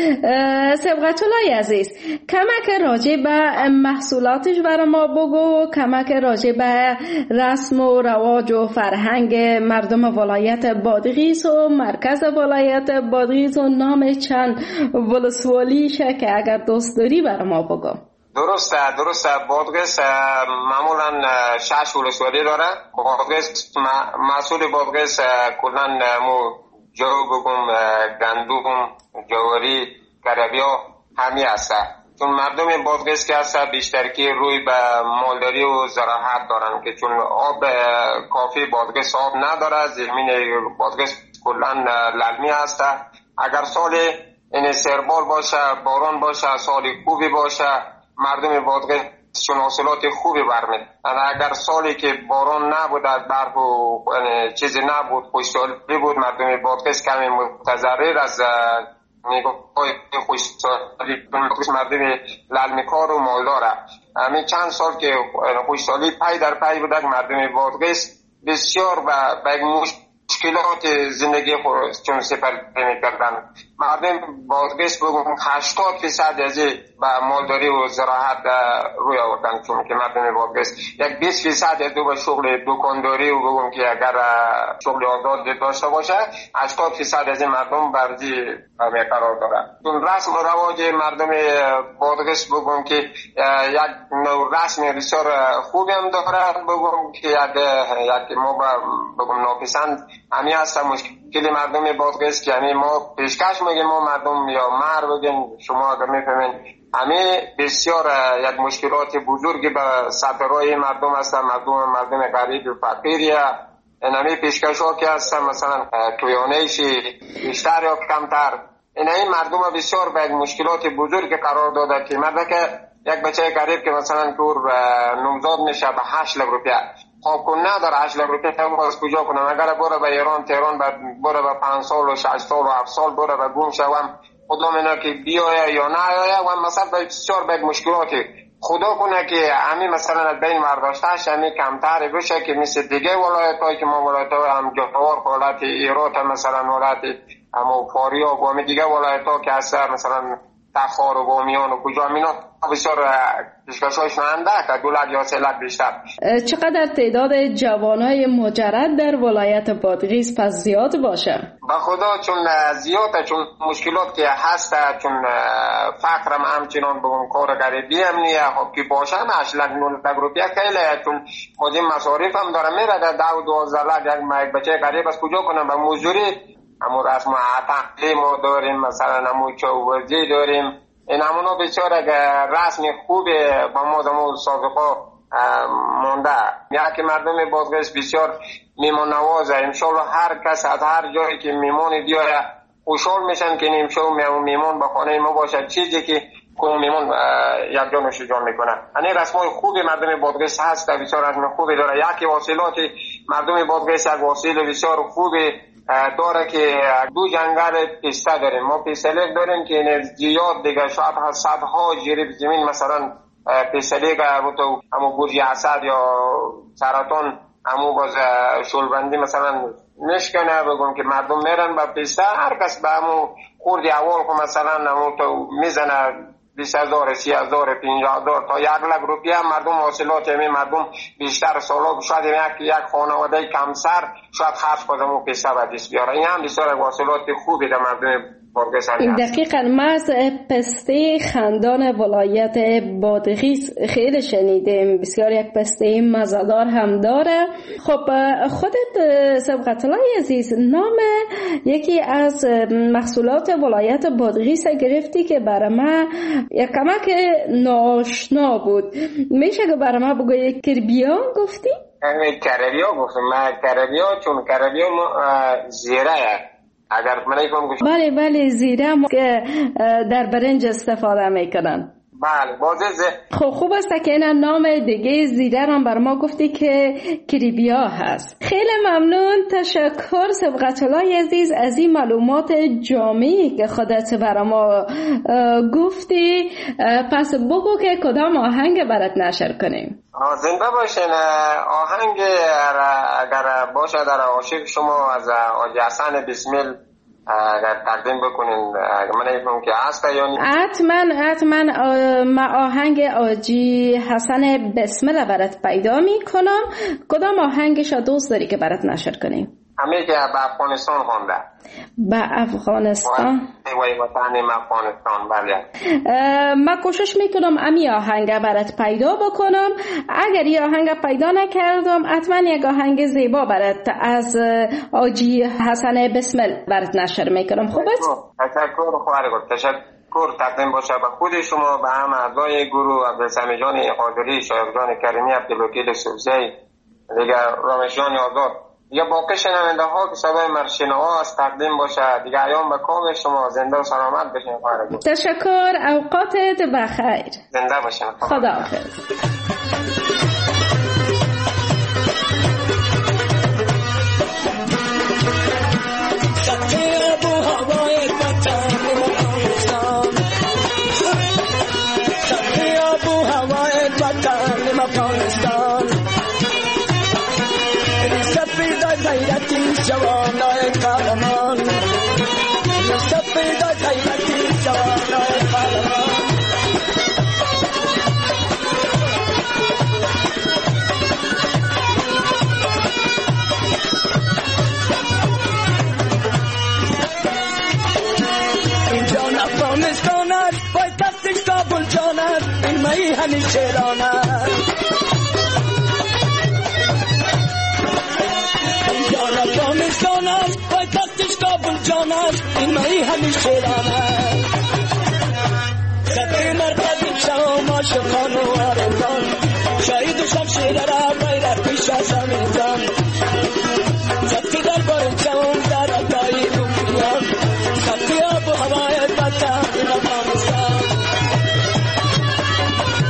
سبقت الله عزیز، کمک راجع به محصولاتش برای ما بگو، کمک راجع به رسم و رواج و فرهنگ مردم ولایت بادغیس و مرکز ولایت بادغیس و نام چند ولسوالیشه که اگر دوست داری برای ما بگو. درسته. بادغیس معمولا 6 ولسوالی داره. بادغیس مسئول بادغیس کلن جو بگم گندم، جواری، کربیا همی هسته. چون مردم بادغیس که هسته بیشتر که روی به مالداری و زراعت دارن که چون آب کافی بادغیس آب نداره. زمین بادغیس کلن للمی هسته. اگر سال این سربال باشه، باران باشه، سال خوبی باشه، مردم بادغیس چون حاصلات خوبی برمید. اگر سالی که باران نبود، برف و چیزی نبود، خشکسالی بود، مردم بادغیس کمی متضرر از نگاه خشکسالی. مردم للمیکار و مالداره. همین چند سال که خشکسالی پی در پی بود، مردم بادغیس بسیار به مشکلات زندگی خود چون سپری میکردن. مردم بادغیس بگم 80% از به مالداری و زراعت روی آوردن، چون که مردم بادغیس یک 20% از به شغل دکانداری و بگم که اگر شغل آزاد داشته باشه 80% از مردم برزی قرار داره. چون رسم و رواج مردم بادغیس بگم که یک نوع رسم بسیار خوبی هم داره. بگم که یک ما بگم ناپسند همی هست مشکل مردم بادغیس که همی ما پیشکش میگیم، ما مردم یا مر بگیم، شما اگر میفهمین همی بسیار یک مشکلات بزرگی به صدرهای مردم هستن. مردم غریب و فقیریه. این همی پیشکش ها که هستن مثلا تویانهشی بیشتر یا کمتر، این همی مردم بسیار به مشکلات بزرگی قرار داده که مرده که یک بچه غریب که مثلا دور نوزاد میشه به 8 لک روپیه، خب کن نداره 8 لک روپیه از کجا کنم؟ اگر بره به ایران تهران بره به 5 سال و 6 سال و 7 سال بره به گم شوم، خدا مینا که بیایه یا نه و مثلا بسیار به مشکلاتی خدا کنه که همین مثلا از بین برداشتهش همین کمتر بشه که مثل دیگه ولایت‌هایی که ما ولایت‌های هم جوار ولایت ایرات مثلا ولایت همو فاریاب و دیگه ولایت‌ها که هست مثلا تخار و بامیان و کجا مینا بسیار پیشکش‌هایشون اندک 2 لک یا 3 لک بیشتر. چقدر تعداد جوانای مجرد در ولایت بادغیس پس زیاد باشه؟ به خدا چون زیاده، چون مشکلات که هست، چون فقرم همچنان بگم کار غریبی هم نیه خب که باشه 8 لک 9 لک روپیه خیلی، چون خودی مصارف هم داره میره در 12 لک یک بچه غریب از کجا کنم به مزدوری همون رسم تعلیم داریم مثلا همون چوبرزی داریم، این همونا بسیار رسم خوبه با ما دمو سابقا مونده. یکی مردم بادغیس بسیار میمون نوازه، انشالله هر کس از هر جایی که میمونی بیاره خوشحال میشن که نمیشو میمون با خانه ما باشه، چیزی که کنون میمون یک جا نوش جان میکنه. یعنی رسمای خوبی مردم بادغیس هست، بسیار رسم خوبی داره. یکی واصلاتی مردم بادغیس یک واصل بسیار خوبی داره که 2 جنگل پیسته داریم، ما پیستلیک داریم که زیاد دیگه شاید صدها جریب زمین مثلا پیستلیک همو برج اسد یا سرطان همو باز شلبندی مثلا نشکنه بگم که مردم میرن با پیسته، هر کس به همو خوردی اول که مثلا همو تو میزنه 20,000 30,000 50,000 تا 1 لک روپیه. مردم واصلات همین مردم بیشتر سالا شاید یک خانواده کمسر شاید خرج کنه و پیسه به دست بیاره. این هم بسیار واصلات خوبی در مردم بادغیس هست. دقیقاً ما از پسته خندان ولایت بادغیس خیلی شنیدیم، بسیار یک پسته مزه‌دار هم داره. خب خودت سبقت الله عزیز نام یکی از محصولات ولایت بادغیس گرفتی که برای ما یک کمک ناشنا بود، میشه که برای ما بگوی کربیان گفتی؟ کربیا گفتم من کربیا، چون کربیا زیره اگر من بله زیره که در برنج استفاده میکنن. بله بازه خب خوب است که این نام دیگه زیره رو بر ما گفتی که کریبیا هست. خیلی ممنون، تشکر سبقت الله عزیز از این معلومات جامعی که خودت بر ما گفتی. پس بگو که کدام آهنگ برات نشر کنیم. زنده باشین. آهنگ اگر باشه در عاشق شما از آجی حسن بسمل اگر تقدیم بکنین من ایفهم که هست یا نی؟ حتما ما آهنگ آجی حسن بسمل برات پیدا می کنم. کدام آهنگش دوست داری که برات نشر کنیم؟ همه که به افغانستان خونده. به افغانستان؟ وطن افغانستان بله. من کوشش میکنم امی آهنگ برات پیدا بکنم. اگر یه آهنگ پیدا نکردم حتما یک آهنگ زیبا برات از آجی حسن بسمل برات نشر میکنم. خوبه؟ تشکر خواهر، تشکر تقدیم باشه به خود شما، به هم اعضای گروه عبدالسمی جان قادری، شایق جان کریمی، عبدالوکیل سوزی، دیگه رامش جان آزاد، یا باقی شنونده ها که صدای مرشنوا است تقدیم باشه دیگه. ایام به کام شما زنده و سلامت بشین خواهر. تشکر، اوقاتت بخیر. زنده باشین. خدا حافظ. جوانای قهرمان سپیدای غیرتی جوانای قهرمان این جان افغانستان است، پایتخت کابل جان است، این می همیشه ران است. افغانستان است، پایتختش کابل جان است، این می همیشه ران است. خطی مرکز شما عاشقان و عارفان، شهید و شمشیر را غیرت پیش از زمینجان. خطی در بار شما در ادای رومیان، خطی آب و هوای وطن این افغانستان.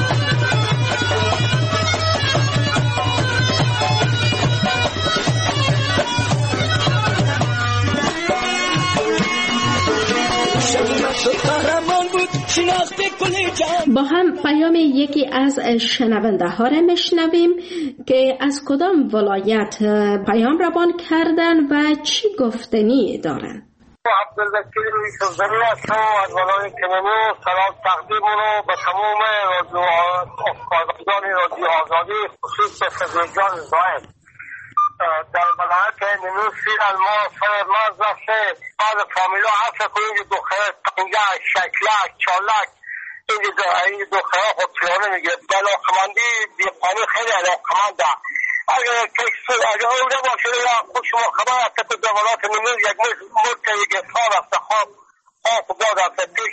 با هم پیام یکی از شنونده ها را میشنویم که از کدام ولایت پیام روان کردن و چی گفتنی دارن. عبدالوکیل یوسفزاده هستم از ولایت کنونو. سلام تقدیمونو به تمام کارگردان رادیو آزادی، خصوص به فضلجان زاهد. در ولایت نینو سیر الماس مرز رفته بعض فامیلا هست که اینجا دختره تنگه شکلک چالک این دختره خود پیانه میگه. به علاقمندی بیقانی خیلی علاقمنده. اگر اون نباشه یا خود شما خبر هست که در ولایت نینو یک مرد که یک اصحاب هست خواب باد هست پیش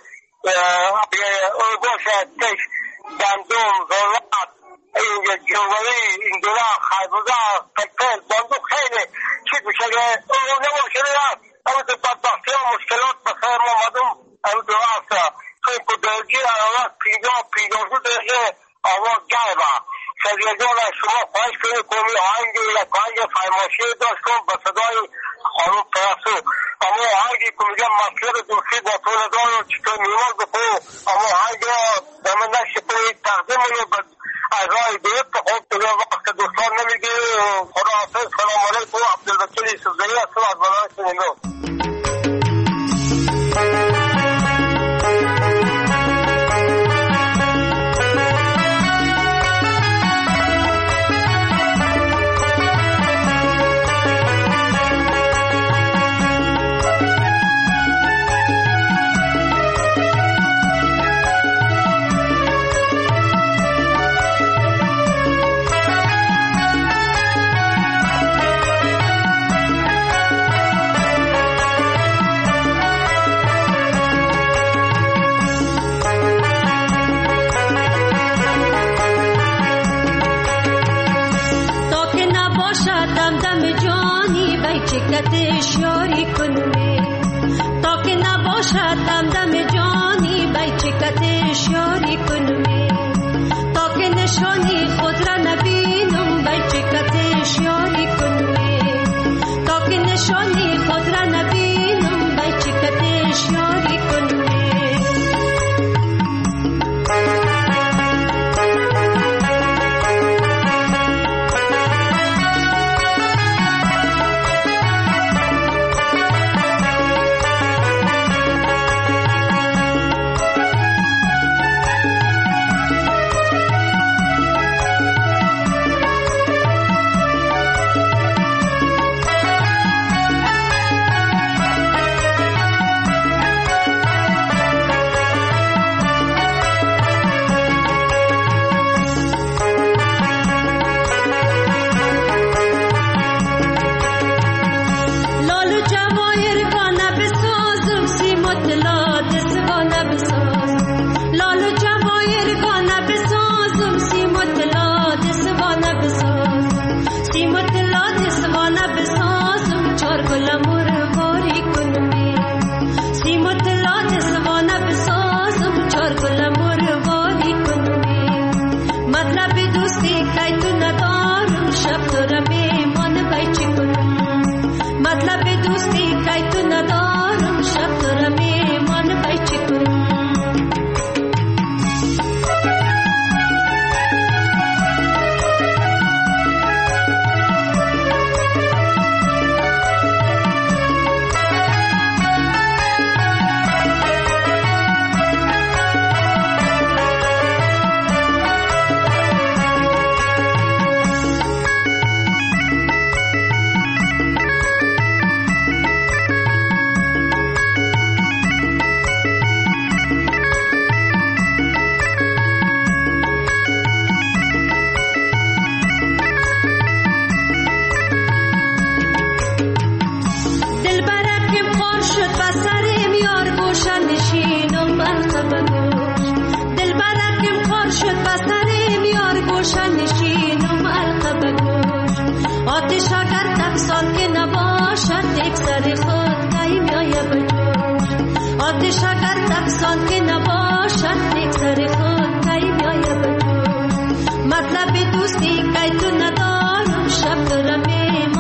اون باشه پیش گندم ذرات این جنگلی این دولا خیبوزه پکل باندو خیلی چیز میشه که اون نباشه یا اون بدبختی ها مشکلات بخیر ما مدوم اون دولا هست توی کدرگی آواز پیجازو درجه آواز گربه سریعجان از شما خواهش کنید کمی آهنگی یک آهنگ فرماشی داشت کن به صدای خانم پرسو اما آهنگی که میگم مطلب دوستی با تو ندار و چطور میوان بکو اما آهنگ به من نشی کنید تقدیم رو به اعضای دوست خود دیگه وقت دوستان نمیگی خدا حافظ. سلام علیکم. عبدالوکیل یوسفزاده هستم از ولایت نینو.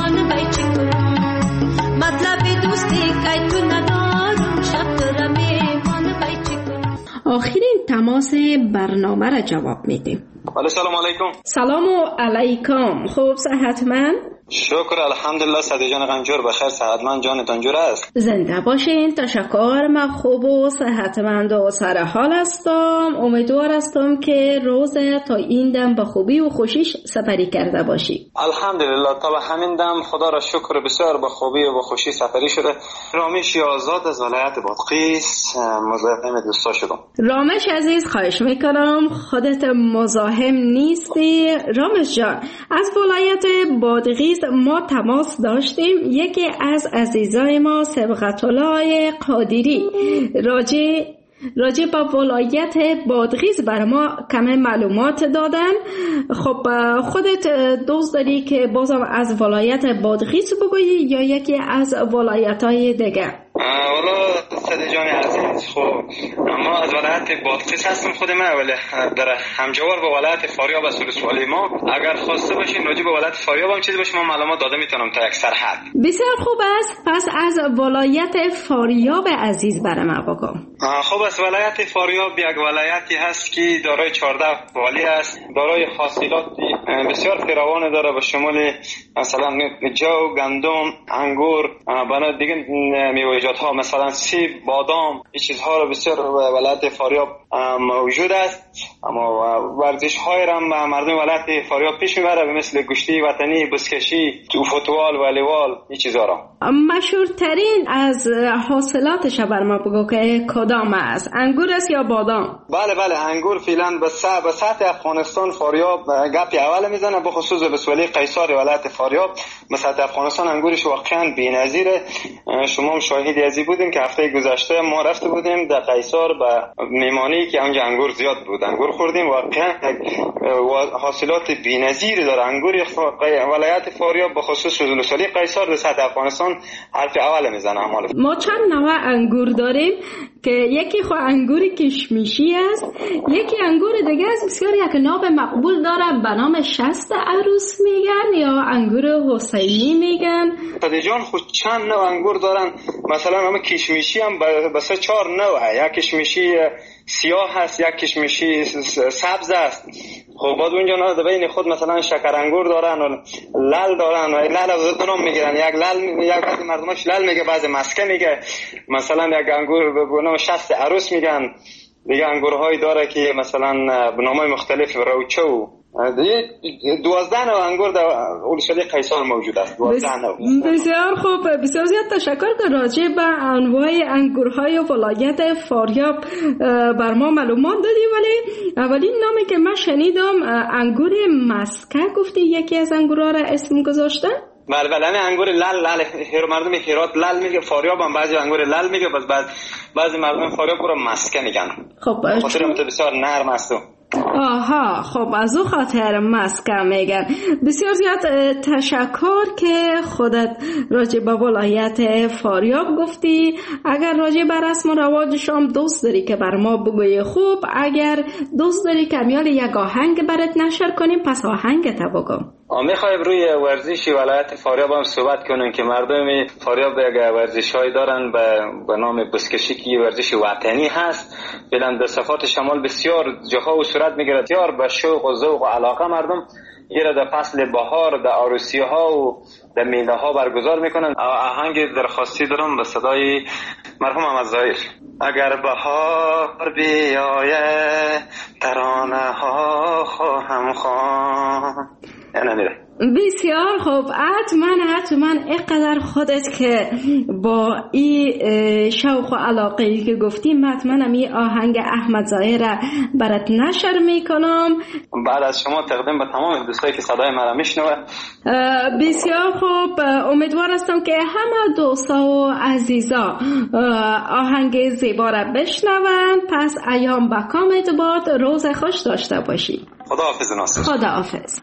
مطلب دوستی که تو ندارم شب تو رمی آخرین تماس برنامه را جواب میدیم. سلام علیکم. سلام علیکم. خوب صحتمند؟ شکر الحمدلله. صدی جان غنجور بخیر، صحتمند جانتان جور است؟ زنده باشین. تشکر. من خوب و صحتمند و سر حال هستم. امیدوار هستم که روز تا این دم به خوبی و خوشیش سپری کرده باشی. الحمدلله تا به همین دم خدا را شکر بسیار به خوبی و خوشی سپری شده. رامش آزاد از ولایت بادغیس مزاحم دوستا شدم. رامش عزیز خواهش میکنم خودت مزاحم نیستی. رامش جان از ولایت بادغیس ما تماس داشتیم. یکی از عزیزای ما سبقت الله قادری راجع به ولایت بادغیس بر ما کمی معلومات دادن. خب خودت دوست داری که بازم از ولایت بادغیس بگویی یا یکی از ولایت‌های دیگه؟ والا صدی جان عزیز، خب ما از ولایت بادغیس هستم خود من، ولی در همجوار با ولایت فاریاب است سوالی ما. اگر خواسته باشین راجع به ولایت فاریاب هم چیزی باشه ما معلومات داده میتونم تا یک سرحد. بسیار خوب است. پس از ولایت فاریاب عزیز برای ما بگو. خب از ولایت فاریاب یک ولایتی هست که دارای 14 والی است، دارای حاصلات بسیار فراوان داره به شمول مثلا جو، گندم، انگور، بنا دیگه میوه‌جات ها مثلا سیب، بادام، این چیزها رو بسیار ولایت فاریاب موجود است. اما ورزش های را مردم ولایت فاریاب پیش میبره مثل گشتی وطنی، بزکشی، فوتبال، والیبال، این چیزها را. مشهورترین از حاصلاتش بر ما بگو که کدام است؟ انگور است یا بادام؟ بله انگور فعلا به سطح افغانستان فاریاب گپی اول میزنه، به خصوص ولسوالی قیصار ولایت فاریاب به سطح افغانستان انگورش واقعا بی‌نظیره. شما هم شاهدی ازی بودین که هفته گذشته ما رفته بودیم در قیصار به میمانی که اونجا انگور زیاد بود، انگور خوردیم. واقعا حاصلات بی‌نظیری داره انگور ولایت فاریاب به خصوص ولسوالی قیصار در سطح افغانستان حرف اول میزنه. ما چند نوع انگور داریم که یکی خو انگور کشمیشی است، یکی انگور دیگه است بسیار یک نام مقبول داره به نام شست عروس میگن یا انگور حسینی میگن. صدی جان خود چند نوع انگور دارن، مثلا نام کشمیشی هم به 3-4 نوعه. یک کشمیشی سیاه هست، یک کشمیشی سبز است. خب بعد اونجا نه بین خود مثلا شکر انگور دارن و لال دارن و لال از دو نام میگیرن. یک لال، یک بعضی مردمش لال میگه، بعضی مسکه میگه. مثلا یک انگور به نام شست عروس میگن. دیگه انگورهایی داره که مثلا به نامای مختلف روچه و 12 نوع انگور در ولسوالی قیصار موجود است. 12 نوع. بسیار خوب. بسیار زیاد تشکر که راجع به انواع انگورهای ولایت فاریاب بر ما معلومات دادی. ولی اولین نامی که من شنیدم انگور مسکه گفتی یکی از انگورها را اسم گذاشتن؟ بله انگور لال مردم هرات لال میگه، فاریاب هم بعضی انگور لال میگه، بعضی مردم فاریاب رو مسکه میگن. خب خاطر بسیار نرم است. آها، خب از او خاطر مسکه میگن. بسیار زیاد تشکر که خودت راجع به ولایت فاریاب گفتی. اگر راجع به رسم و رواج شام دوست داری که بر ما بگوی خوب، اگر دوست داری که میال یک آهنگ برات نشر کنیم پس آهنگت بگو. میخوایم روی ورزش ولایت فاریاب هم صحبت کنیم که مردم فاریاب یک ورزش‌هایی دارن به نام بزکشی که ورزش وطنی هست. بلند صفات شمال بسیار جاها و صورت میگیره. بسیار به شوق و ذوق و علاقه مردم ایره در فصل بهار در عروسی ها و در میله ها برگزار میکنن. آهنگ درخواستی دارم به صدای مرحوم احمد ظاهر. اگر بهار بیایه ترانه ها خواهم خواند. بسیار خوب. حتما اینقدر خودت که با این شوق و علاقه ای که گفتیم حتما این آهنگ احمد ظاهر برات نشر میکنم. بعد از شما تقدیم به تمام دوستایی که صدای مرا میشنوه. بسیار خوب. امیدوار هستم که همه دوستا و عزیزا آهنگ زیبا را بشنون. پس ایام بکامت باد. روز خوش داشته باشی. خداحافظ ناصر. خداحافظ.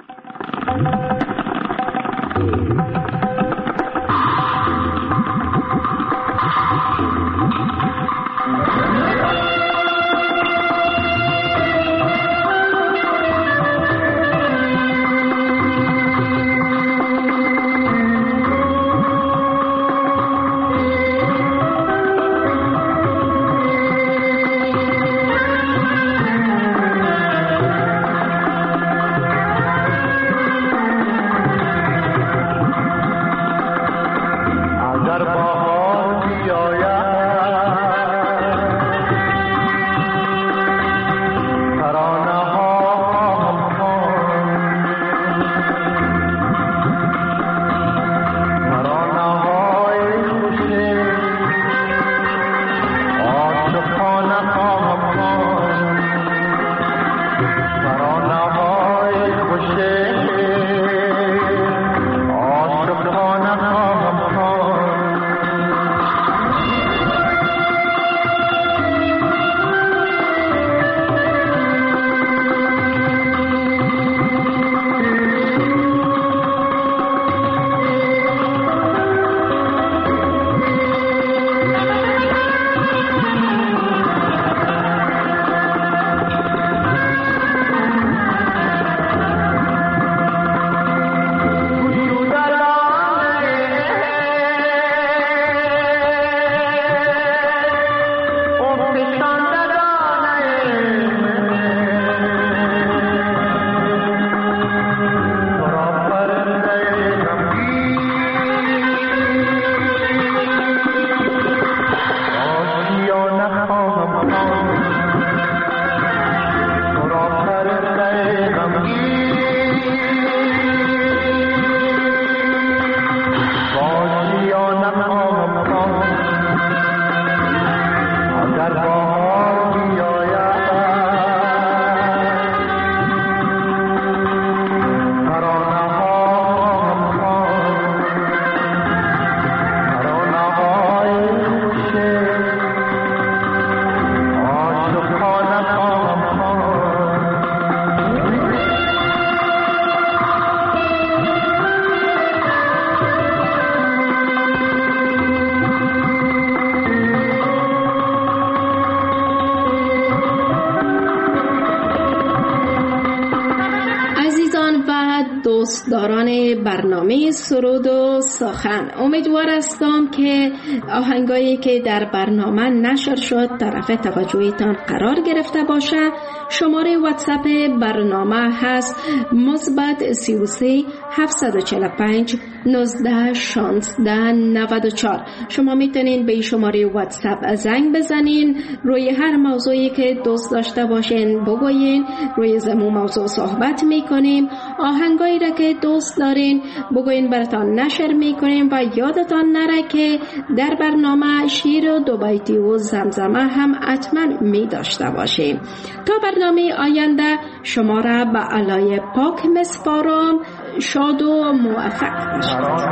دوستداران برنامه سرود و سخن، امیدوار هستم که آهنگایی که در برنامه نشر شد طرف توجهتان قرار گرفته باشه. شماره واتساپ برنامه هست مثبت 33 745 19 16 94. شما میتونین به شماره واتساپ زنگ بزنین، روی هر موضوعی که دوست داشته باشین بگوین، روی زمون موضوع صحبت میکنیم. آهنگایی را که دوست دارین بگوین براتان نشر میکنیم و یادتان نره که در برنامه شیر و دو بیتی و زمزمه هم حتما می داشته باشیم. تا برنامه آینده شما را به علای پاک مسپارم. شاد و موفق باشید.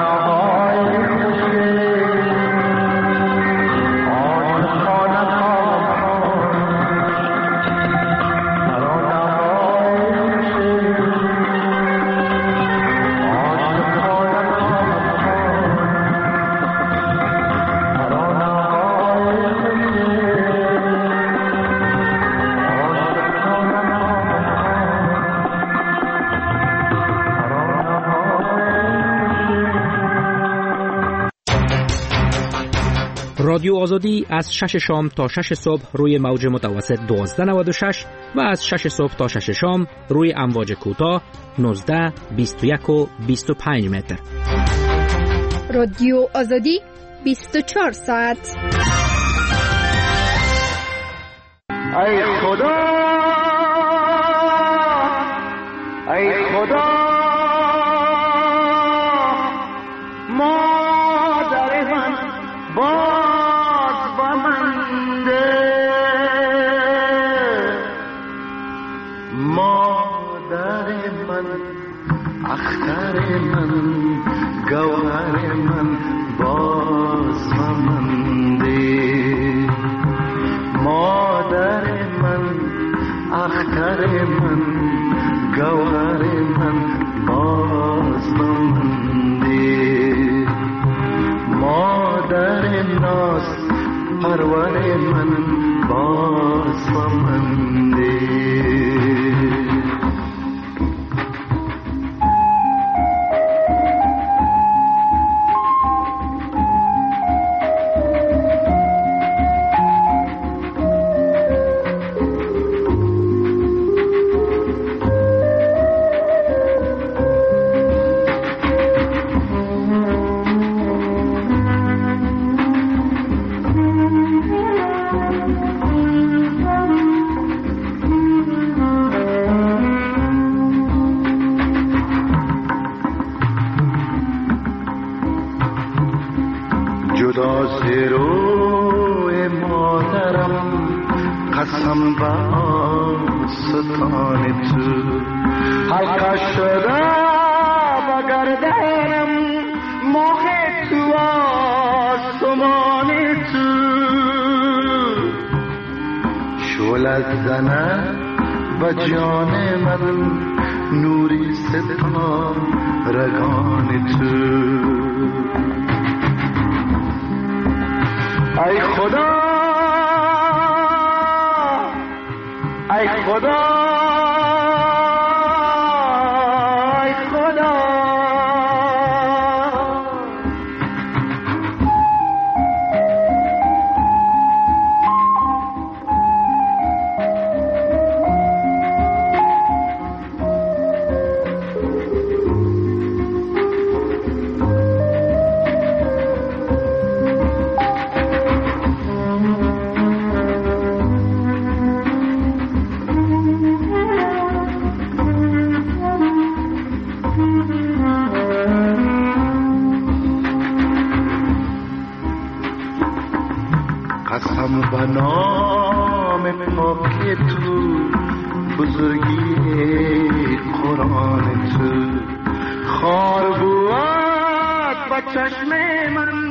رادیو آزادی از 6 شام تا 6 صبح روی موج متوسط 1296 و از 6 صبح تا 6 شام روی امواج کوتاه 19 21 و 25 متر. رادیو آزادی 24 ساعت. ای خدا ای خدا مادر من باز با من ده، مادر من اختر من گوهر من باز با من ده، مادر من اختر من گوهر من باز با من ده، مادر ناز پرور من باز با من ده. جدا ز روی مادرم قسم به آستان تو، حلقه شده به گردنم ماه تو آسمان تو، شعله زنه به جان من نوری ستا رگان تو. ای خدا ای خدا ای خدا قسم به نام پاک تو، بزرگی قرآن تو، خار بود به چشم من